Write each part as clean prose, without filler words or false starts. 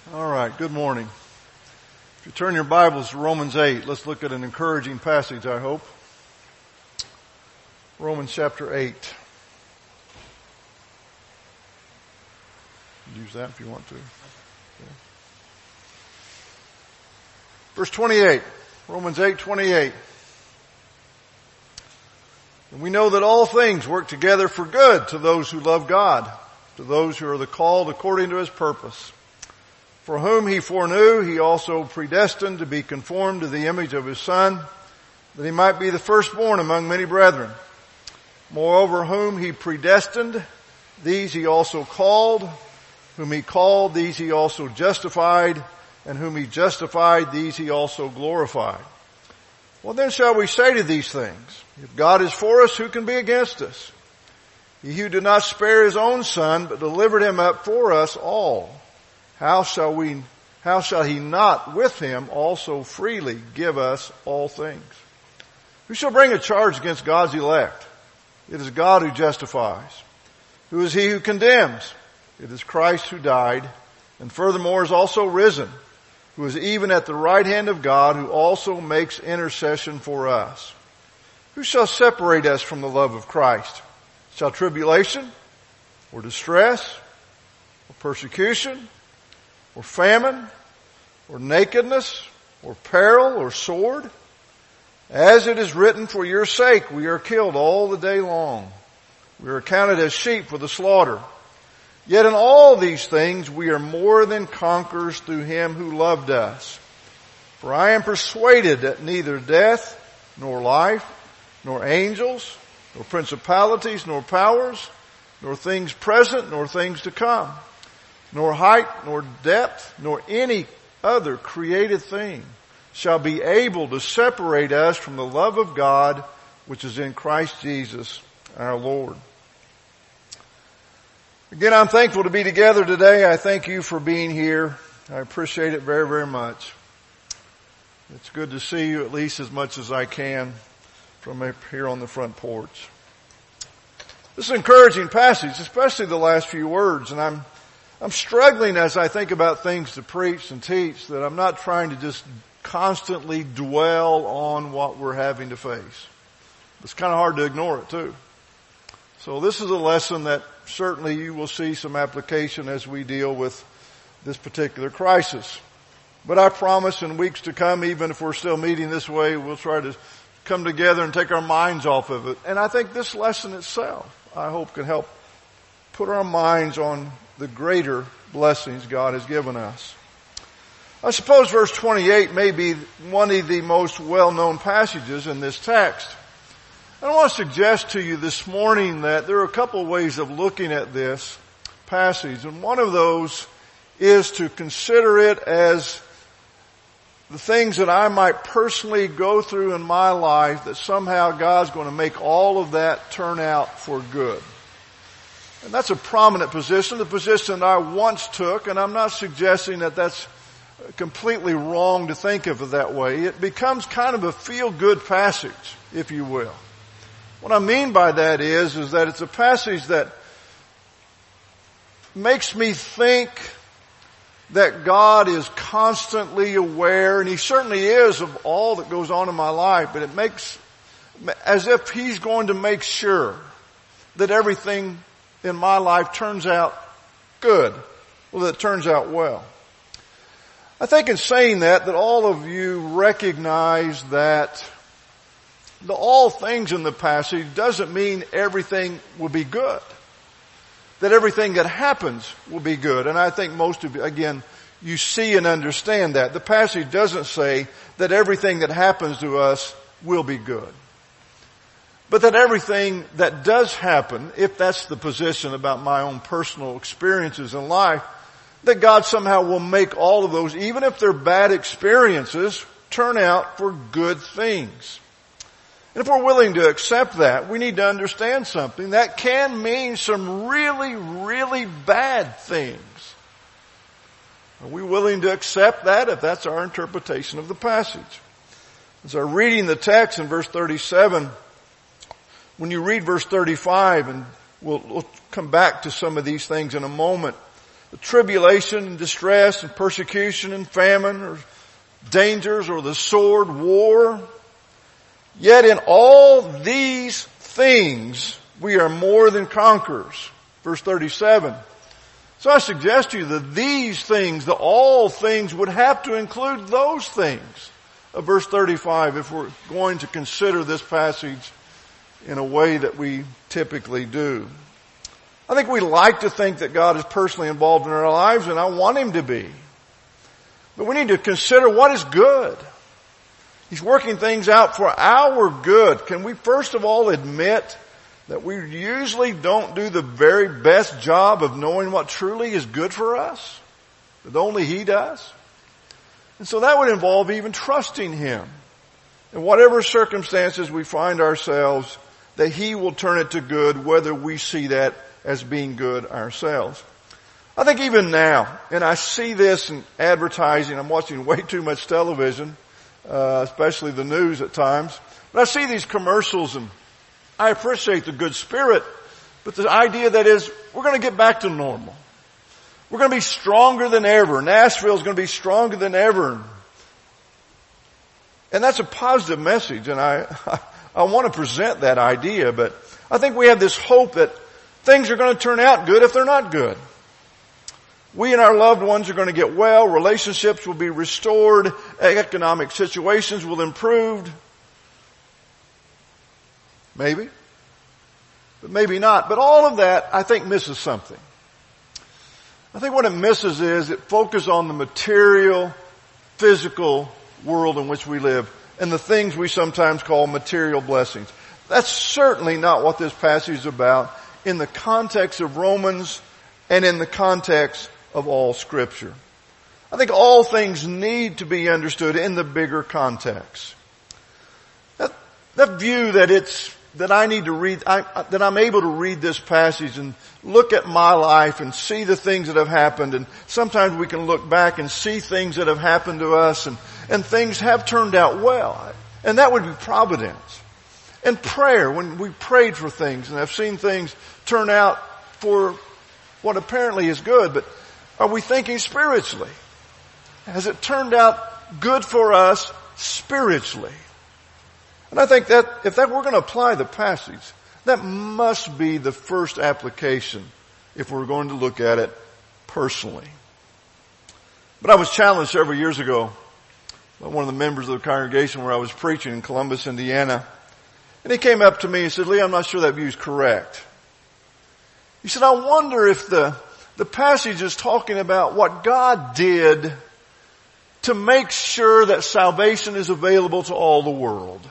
All right, good morning. If you turn your Bibles to Romans 8, let's look at an encouraging passage, I hope. Romans chapter 8. Use that if you want to. Okay. Verse 28, Romans 8:28. And we know that all things work together for good to those who love God, to those who are the called according to His purpose. For whom He foreknew, He also predestined to be conformed to the image of His Son, that He might be the firstborn among many brethren. Moreover, whom He predestined, these He also called. Whom He called, these He also justified. And whom He justified, these He also glorified. Well, then shall we say to these things, if God is for us, who can be against us? He who did not spare His own Son, but delivered Him up for us all, how shall He not with Him also freely give us all things? Who shall bring a charge against God's elect? It is God who justifies. Who is he who condemns? It is Christ who died, and furthermore is also risen, who is even at the right hand of God, who also makes intercession for us. Who shall separate us from the love of Christ? Shall tribulation, or distress, or persecution, or famine, or nakedness, or peril, or sword? As it is written, for your sake we are killed all the day long. We are accounted as sheep for the slaughter. Yet in all these things we are more than conquerors through Him who loved us. For I am persuaded that neither death, nor life, nor angels, nor principalities, nor powers, nor things present, nor things to come, nor height, nor depth, nor any other created thing shall be able to separate us from the love of God which is in Christ Jesus our Lord. Again, I'm thankful to be together today. I thank you for being here. I appreciate it very, very much. It's good to see you at least as much as I can from up here on the front porch. This is an encouraging passage, especially the last few words, and I'm struggling as I think about things to preach and teach that I'm not trying to just constantly dwell on what we're having to face. It's kind of hard to ignore it too. So this is a lesson that certainly you will see some application as we deal with this particular crisis. But I promise in weeks to come, even if we're still meeting this way, we'll try to come together and take our minds off of it. And I think this lesson itself, I hope, can help put our minds on the greater blessings God has given us. I suppose verse 28 may be one of the most well-known passages in this text. I want to suggest to you this morning that there are a couple of ways of looking at this passage, and one of those is to consider it as the things that I might personally go through in my life that somehow God's going to make all of that turn out for good. And that's a prominent position, the position I once took, and I'm not suggesting that that's completely wrong to think of it that way. It becomes kind of a feel-good passage, if you will. What I mean by that is that it's a passage that makes me think that God is constantly aware, and He certainly is, of all that goes on in my life, but it makes as if He's going to make sure that everything in my life turns out good, well, that it turns out well. I think in saying that all of you recognize that the all things in the passage doesn't mean everything will be good. That everything that happens will be good. And I think most of you, again, you see and understand that. The passage doesn't say that everything that happens to us will be good. But that everything that does happen, if that's the position about my own personal experiences in life, that God somehow will make all of those, even if they're bad experiences, turn out for good things. And if we're willing to accept that, we need to understand something. That can mean some really, really bad things. Are we willing to accept that if that's our interpretation of the passage? As I'm reading the text in verse 37, when you read verse 35, and we'll come back to some of these things in a moment, the tribulation and distress and persecution and famine or dangers or the sword, war. Yet in all these things we are more than conquerors. Verse 37. So I suggest to you that these things, the all things, would have to include those things of verse 35 if we're going to consider this passage in a way that we typically do. I think we like to think that God is personally involved in our lives, and I want Him to be. But we need to consider what is good. He's working things out for our good. Can we first of all admit that we usually don't do the very best job of knowing what truly is good for us? That only He does? And so that would involve even trusting Him. In whatever circumstances we find ourselves, that He will turn it to good, whether we see that as being good ourselves. I think even now, and I see this in advertising, I'm watching way too much television, especially the news at times, but I see these commercials and I appreciate the good spirit, but the idea that is, we're going to get back to normal. We're going to be stronger than ever. Nashville's going to be stronger than ever. And that's a positive message, and I want to present that idea, but I think we have this hope that things are going to turn out good if they're not good. We and our loved ones are going to get well, relationships will be restored, economic situations will improve. Maybe. But maybe not. But all of that, I think, misses something. I think what it misses is it focuses on the material, physical world in which we live and the things we sometimes call material blessings. That's certainly not what this passage is about in the context of Romans and in the context of all Scripture. I think all things need to be understood in the bigger context. That view that I need to read, that I'm able to read this passage and look at my life and see the things that have happened, and sometimes we can look back and see things that have happened to us and things have turned out well. And that would be providence. And prayer, when we prayed for things and have seen things turn out for what apparently is good, but are we thinking spiritually? Has it turned out good for us spiritually? And I think that if we're going to apply the passage, that must be the first application if we're going to look at it personally. But I was challenged several years ago by one of the members of the congregation where I was preaching in Columbus, Indiana. And he came up to me and said, "Lee, I'm not sure that view is correct." He said, "I wonder if the passage is talking about what God did to make sure that salvation is available to all the world.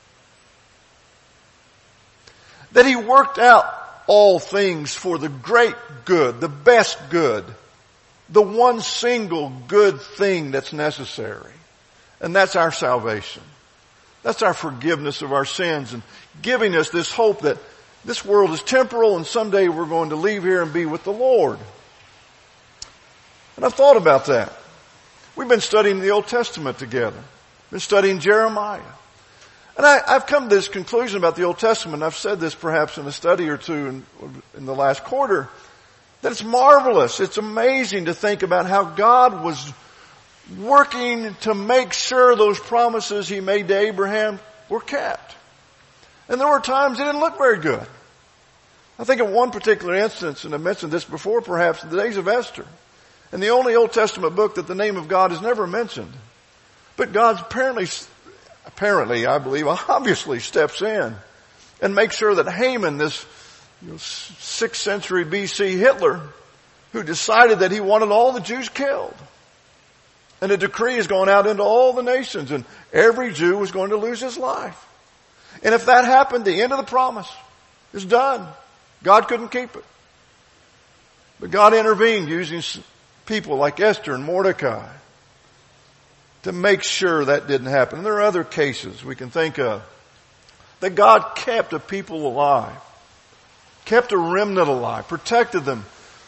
That He worked out all things for the great good, the best good, the one single good thing that's necessary. And that's our salvation. That's our forgiveness of our sins and giving us this hope that this world is temporal and someday we're going to leave here and be with the Lord." And I've thought about that. We've been studying the Old Testament together. Been studying Jeremiah. And I've come to this conclusion about the Old Testament. I've said this perhaps in a study or two in the last quarter, that it's marvelous. It's amazing to think about how God was working to make sure those promises He made to Abraham were kept. And there were times it didn't look very good. I think of one particular instance, and I mentioned this before perhaps, in the days of Esther. And the only Old Testament book that the name of God is never mentioned. But God apparently, I believe, obviously steps in and makes sure that Haman, this 6th century BC Hitler, who decided that he wanted all the Jews killed. And a decree has gone out into all the nations, and every Jew was going to lose his life. And if that happened, the end of the promise is done. God couldn't keep it. But God intervened using people like Esther and Mordecai to make sure that didn't happen. And there are other cases we can think of that God kept a people alive, kept a remnant alive, protected them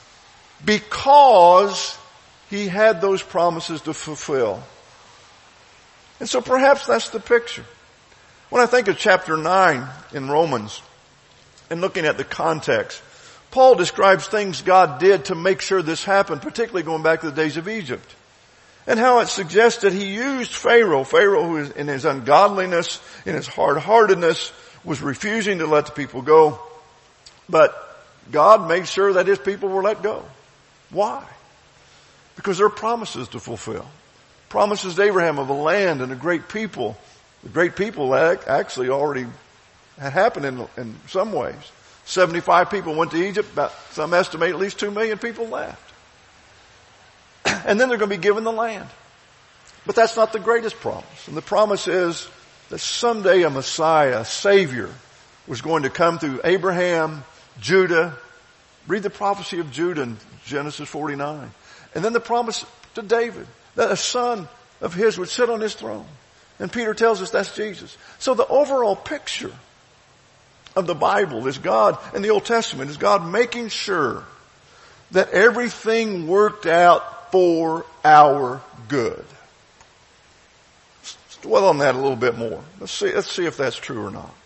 because He had those promises to fulfill. And so perhaps that's the picture. When I think of chapter 9 in Romans and looking at the context, Paul describes things God did to make sure this happened, particularly going back to the days of Egypt. And how it suggests that he used Pharaoh who is in his ungodliness, in his hard-heartedness, was refusing to let the people go. But God made sure that his people were let go. Why? Because there are promises to fulfill. Promises to Abraham of a land and a great people. The great people actually already had happened in some ways. 75 people went to Egypt. About, some estimate at least 2 million people left. And then they're going to be given the land. But that's not the greatest promise. And the promise is that someday a Messiah, a Savior, was going to come through Abraham, Judah. Read the prophecy of Judah in Genesis 49. And then the promise to David that a son of his would sit on his throne. And Peter tells us that's Jesus. So the overall picture of the Bible is God, in the Old Testament, is God making sure that everything worked out for our good. Let's dwell on that a little bit more. Let's see if that's true or not.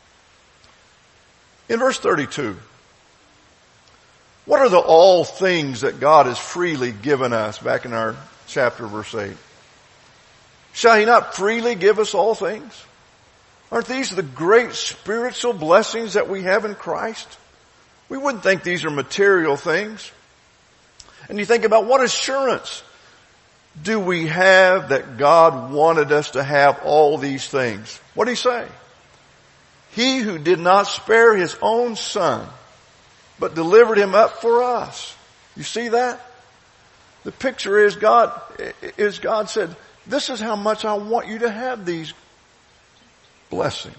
In verse 32, what are the all things that God has freely given us? Back in our chapter, verse 8. Shall he not freely give us all things? Aren't these the great spiritual blessings that we have in Christ? We wouldn't think these are material things. And you think about what assurance do we have that God wanted us to have all these things? What did he say? He who did not spare his own son, but delivered him up for us. You see that? The picture is God said, this is how much I want you to have these blessings.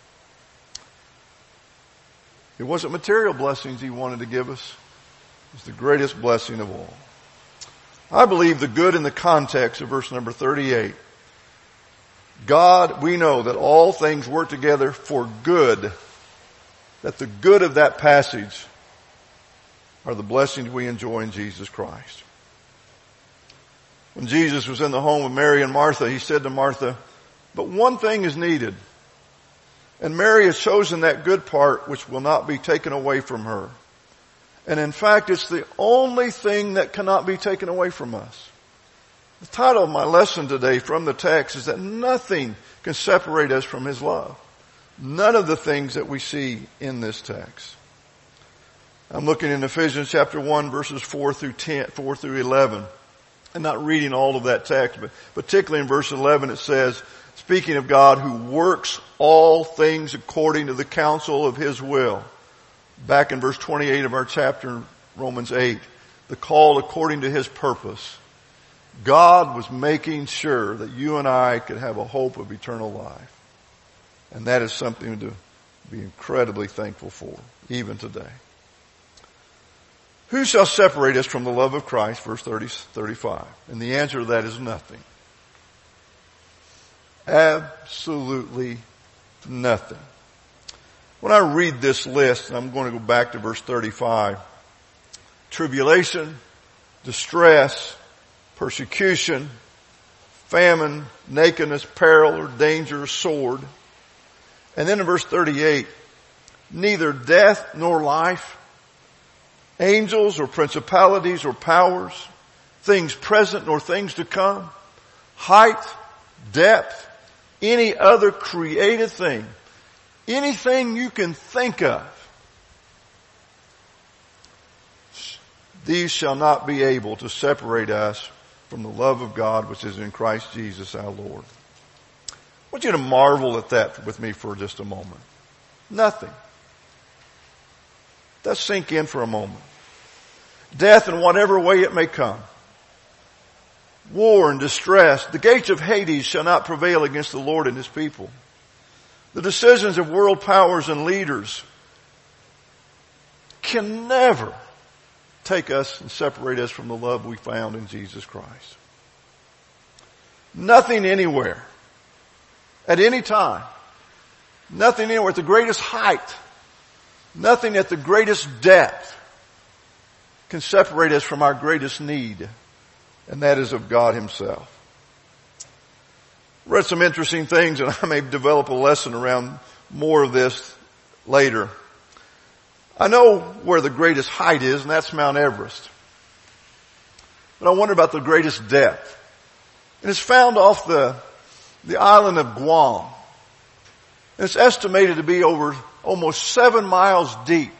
It wasn't material blessings he wanted to give us. It's the greatest blessing of all. I believe the good in the context of verse number 38. God, we know that all things work together for good. That the good of that passage are the blessings we enjoy in Jesus Christ. When Jesus was in the home of Mary and Martha, he said to Martha, but one thing is needed. And Mary has chosen that good part which will not be taken away from her. And in fact, it's the only thing that cannot be taken away from us. The title of my lesson today from the text is that nothing can separate us from his love. None of the things that we see in this text. I'm looking in Ephesians chapter 1 verses 4 through 11. I'm not reading all of that text, but particularly in verse 11 it says, speaking of God who works all things according to the counsel of his will. Back in verse 28 of our chapter, Romans 8, the call according to his purpose. God was making sure that you and I could have a hope of eternal life. And that is something to be incredibly thankful for, even today. Who shall separate us from the love of Christ? Verse 35. And the answer to that is nothing. Absolutely nothing. When I read this list, and I'm going to go back to verse 35, tribulation, distress, persecution, famine, nakedness, peril or danger, sword. And then in verse 38, neither death nor life, angels or principalities or powers, things present nor things to come, height, depth, any other created thing, anything you can think of, these shall not be able to separate us from the love of God which is in Christ Jesus our Lord. I want you to marvel at that with me for just a moment. Nothing. Let's sink in for a moment. Death in whatever way it may come. War and distress. The gates of Hades shall not prevail against the Lord and his people. The decisions of world powers and leaders can never take us and separate us from the love we found in Jesus Christ. Nothing anywhere, at any time, nothing anywhere at the greatest height, nothing at the greatest depth can separate us from our greatest need, and that is of God himself. Read some interesting things, and I may develop a lesson around more of this later. I know where the greatest height is, and that's Mount Everest. But I wonder about the greatest depth. And it's found off the island of Guam. And it's estimated to be over almost 7 miles deep.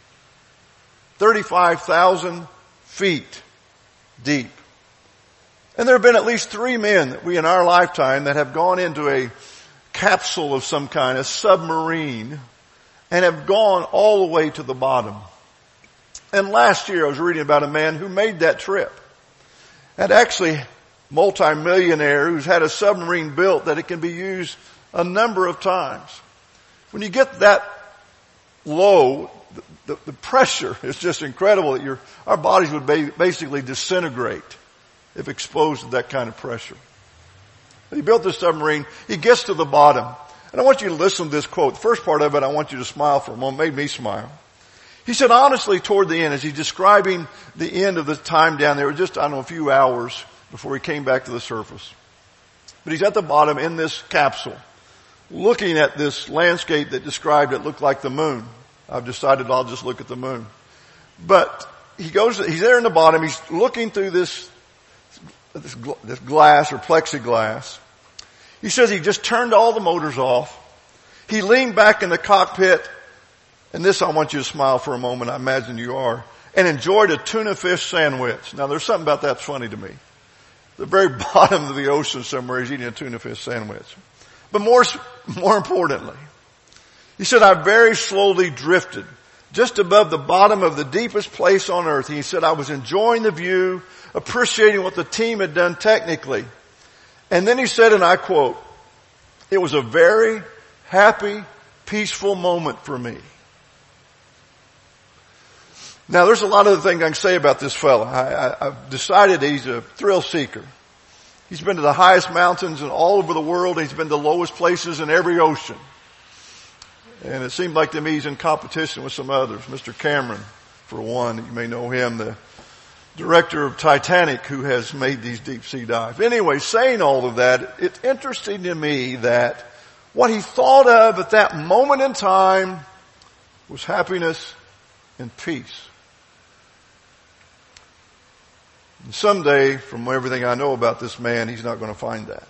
35,000 feet deep. And there have been at least 3 men that we in our lifetime that have gone into a capsule of some kind, a submarine, and have gone all the way to the bottom. And last year I was reading about a man who made that trip. And actually multi-millionaire who's had a submarine built that it can be used a number of times. When you get that low, the pressure is just incredible that our bodies would basically disintegrate if exposed to that kind of pressure. He built this submarine. He gets to the bottom. And I want you to listen to this quote. The first part of it, I want you to smile for a moment. It made me smile. He said, honestly, toward the end, as he's describing the end of the time down there, just, a few hours before he came back to the surface. But he's at the bottom in this capsule, looking at this landscape that described it looked like the moon. I've decided I'll just look at the moon. But he's there in the bottom. He's looking through this glass or plexiglass. He says he just turned all the motors off. He leaned back in the cockpit, and this I want you to smile for a moment, I imagine you are, and enjoyed a tuna fish sandwich. Now there's something about that's funny to me. The very bottom of the ocean somewhere is eating a tuna fish sandwich. But more importantly, he said, I very slowly drifted just above the bottom of the deepest place on earth. He said, I was enjoying the view, appreciating what the team had done technically. And then he said, and I quote, it was a very happy, peaceful moment for me. Now there's a lot of things I can say about this fellow. I've decided he's a thrill seeker. He's been to the highest mountains in all over the world. He's been to the lowest places in every ocean. And it seemed like to me he's in competition with some others. Mr. Cameron, for one, you may know him, the director of Titanic, who has made these deep sea dives. Anyway, saying all of that, it's interesting to me that what he thought of at that moment in time was happiness and peace. And someday, from everything I know about this man, he's not going to find that.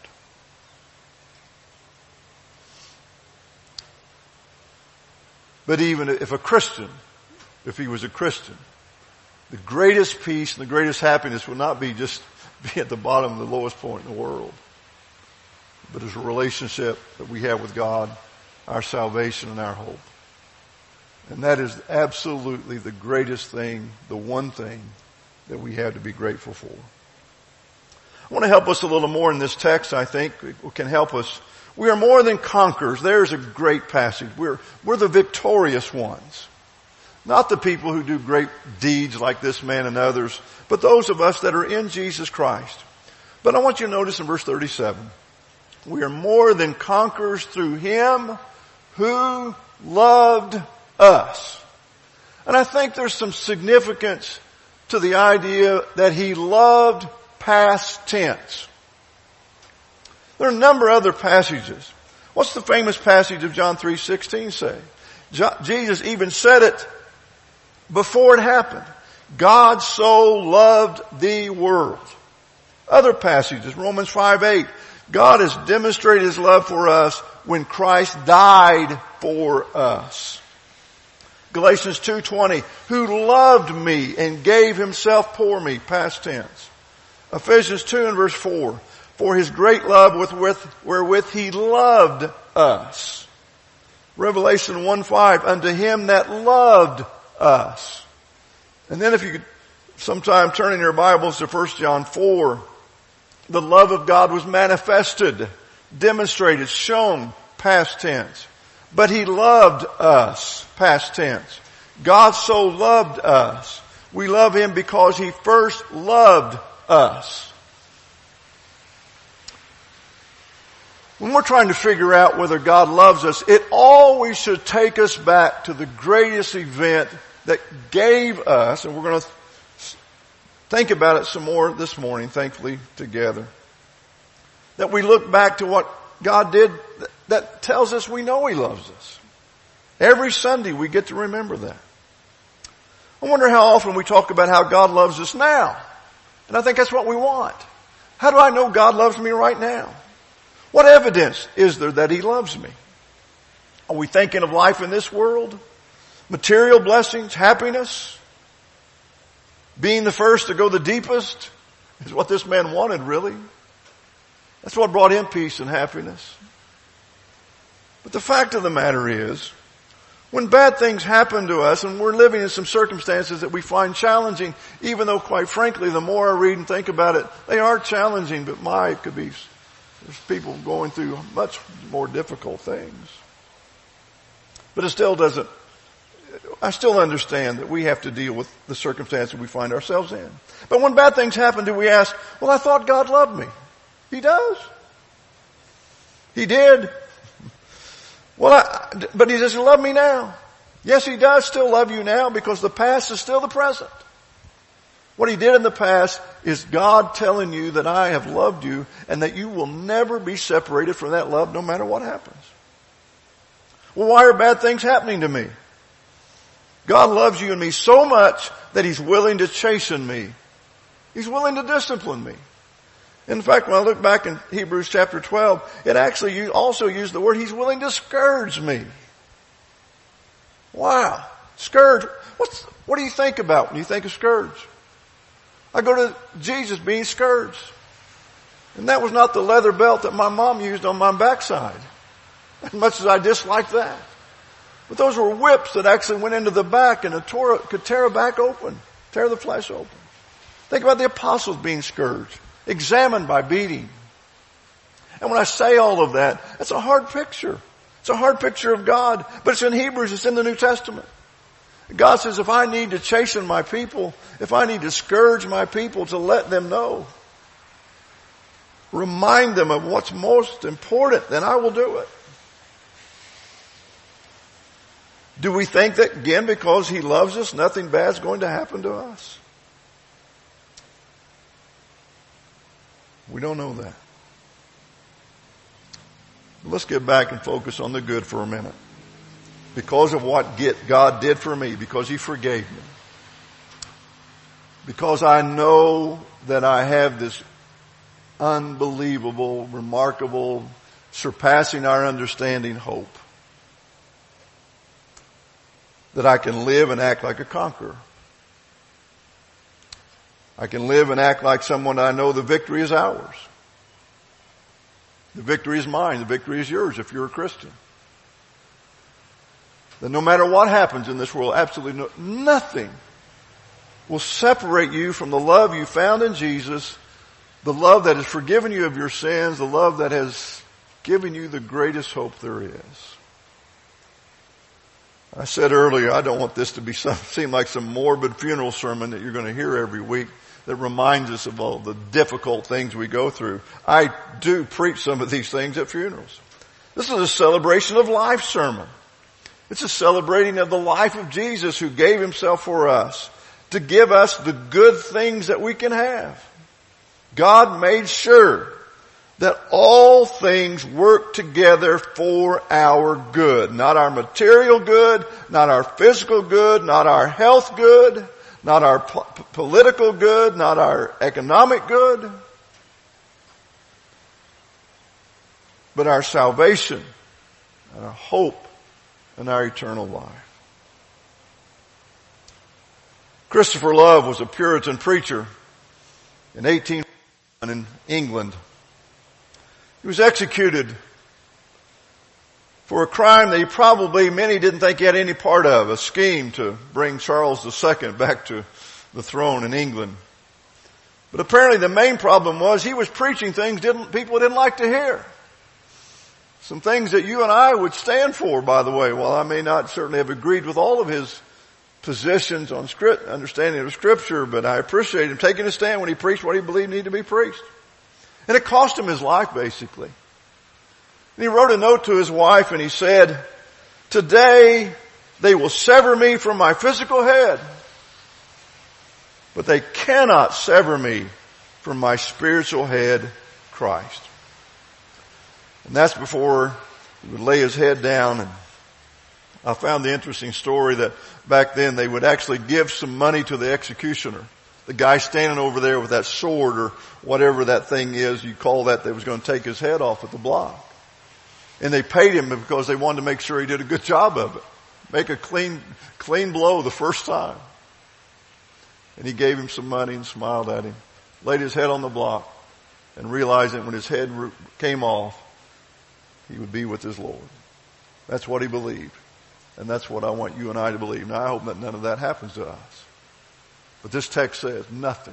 But even if he was a Christian, the greatest peace and the greatest happiness would not be just be at the bottom of the lowest point in the world, but is a relationship that we have with God, our salvation and our hope. And that is absolutely the greatest thing, the one thing that we have to be grateful for. I want to help us a little more in this text, I think. It can help us. We are more than conquerors. There's a great passage. We're the victorious ones. Not the people who do great deeds like this man and others, but those of us that are in Jesus Christ. But I want you to notice in verse 37, we are more than conquerors through Him who loved us. And I think there's some significance to the idea that He loved past tense. There are a number of other passages. What's the famous passage of John 3:16 say? Jesus even said it before it happened. God so loved the world. Other passages, Romans 5:8. God has demonstrated His love for us when Christ died for us. Galatians 2:20, who loved me and gave Himself for me, past tense. Ephesians 2 and verse 4, for His great love wherewith He loved us. Revelation 1:5, unto Him that loved us. And then if you could sometime turn in your Bibles to 1 John 4, the love of God was manifested, demonstrated, shown, past tense. But He loved us, past tense. God so loved us. We love Him because He first loved us. When we're trying to figure out whether God loves us, it always should take us back to the greatest event that gave us, and we're going to think about it some more this morning, thankfully, together. That we look back to what God did that tells us we know He loves us. Every Sunday we get to remember that. I wonder how often we talk about how God loves us now. And I think that's what we want. How do I know God loves me right now? What evidence is there that He loves me? Are we thinking of life in this world? Material blessings, happiness? Being the first to go the deepest is what this man wanted, really. That's what brought him peace and happiness. But the fact of the matter is, when bad things happen to us and we're living in some circumstances that we find challenging, even though quite frankly, the more I read and think about it, they are challenging, but it could be, there's people going through much more difficult things. But it still doesn't, I still understand that we have to deal with the circumstances we find ourselves in. But when bad things happen, do we ask, well, I thought God loved me. He does. He did. But He doesn't love me now. Yes, He does still love you now because the past is still the present. What He did in the past is God telling you that I have loved you and that you will never be separated from that love no matter what happens. Well, why are bad things happening to me? God loves you and me so much that He's willing to chasten me. He's willing to discipline me. In fact, when I look back in Hebrews chapter 12, it actually also used the word He's willing to scourge me. Wow. Scourge. What do you think about when you think of scourge? I go to Jesus being scourged. And that was not the leather belt that my mom used on my backside. As much as I disliked that. But those were whips that actually went into the back and could tear a back open. Tear the flesh open. Think about the apostles being scourged. Examined by beating. And when I say all of that, that's a hard picture. It's a hard picture of God. But it's in Hebrews, it's in the New Testament. God says if I need to chasten my people, if I need to scourge my people to let them know, remind them of what's most important, then I will do it. Do we think that, again, because He loves us, nothing bad's going to happen to us? We don't know that. Let's get back and focus on the good for a minute. Because of what God did for me, because He forgave me. Because I know that I have this unbelievable, remarkable, surpassing our understanding hope. That I can live and act like a conqueror. I can live and act like someone I know the victory is ours. The victory is mine. The victory is yours if you're a Christian. That no matter what happens in this world, absolutely nothing will separate you from the love you found in Jesus, the love that has forgiven you of your sins, the love that has given you the greatest hope there is. I said earlier, I don't want this to seem like some morbid funeral sermon that you're going to hear every week that reminds us of all the difficult things we go through. I do preach some of these things at funerals. This is a celebration of life sermon. It's a celebrating of the life of Jesus who gave Himself for us to give us the good things that we can have. God made sure that all things work together for our good. Not our material good, not our physical good, not our health good, not our political good, not our economic good, but our salvation and our hope and our eternal life. Christopher Love was a Puritan preacher in 1801 in England. He was executed for a crime that many didn't think he had any part of, a scheme to bring Charles II back to the throne in England. But apparently the main problem was he was preaching things people didn't like to hear. Some things that you and I would stand for, by the way. While I may not certainly have agreed with all of his positions on understanding of Scripture, but I appreciate him taking a stand when he preached what he believed needed to be preached. And it cost him his life, basically. And he wrote a note to his wife and he said, "Today they will sever me from my physical head, but they cannot sever me from my spiritual head, Christ." And that's before he would lay his head down. And I found the interesting story that back then they would actually give some money to the executioner. The guy standing over there with that sword or whatever that thing is, you call that was going to take his head off at the block. And they paid him because they wanted to make sure he did a good job of it. Make a clean blow the first time. And he gave him some money and smiled at him. Laid his head on the block and realized that when his head came off, he would be with his Lord. That's what he believed. And that's what I want you and I to believe. Now I hope that none of that happens to us. But this text says nothing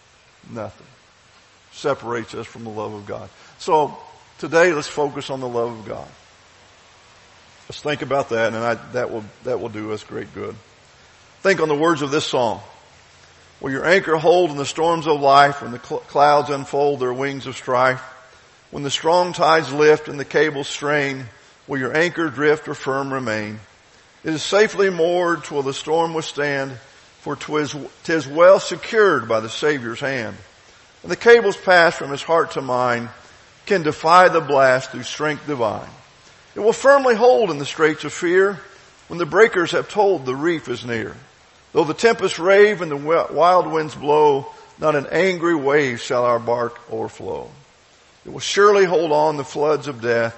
separates us from the love of God. So today let's focus on the love of God. Let's think about that, and that will do us great good. Think on the words of this song. Will your anchor hold in the storms of life when the clouds unfold their wings of strife? When the strong tides lift and the cables strain, will your anchor drift or firm remain? It is safely moored till the storm withstand, for 'tis well secured by the Savior's hand. And the cables passed from his heart to mine can defy the blast through strength divine. It will firmly hold in the straits of fear when the breakers have told the reef is near. Though the tempests rave and the wild winds blow, not an angry wave shall our bark o'erflow. It will surely hold in the floods of death,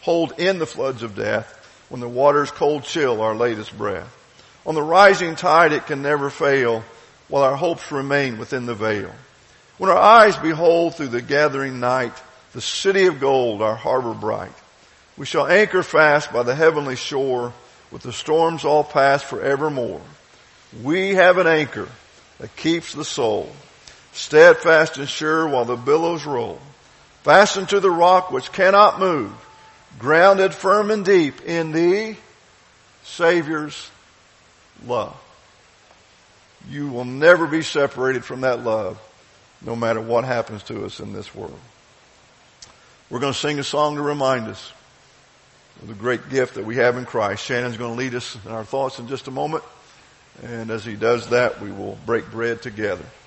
when the water's cold chill our latest breath. On the rising tide it can never fail, while our hopes remain within the veil. When our eyes behold through the gathering night the city of gold, our harbor bright, we shall anchor fast by the heavenly shore, with the storms all past forevermore. We have an anchor that keeps the soul steadfast and sure while the billows roll, fastened to the rock which cannot move, grounded firm and deep in the Savior's love. You will never be separated from that love, no matter what happens to us in this world. We're going to sing a song to remind us of the great gift that we have in Christ. Shannon's going to lead us in our thoughts in just a moment. And as he does that, we will break bread together.